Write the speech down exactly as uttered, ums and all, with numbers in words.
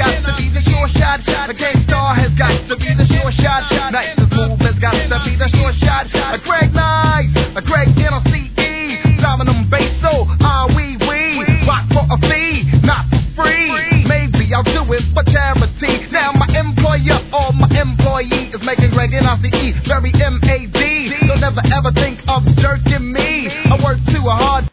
got to be the sure shot. A Gang Starr has got to be the sure shot. Nicest move has got to be the sure shot. A Greg Nice, a Greg N C E, Dominum Basso, ah wee wee. Rock for a fee, not for free. Maybe I'll do it for charity. Now my employer or my employee is making Greg N C E very M A D. Don't never ever think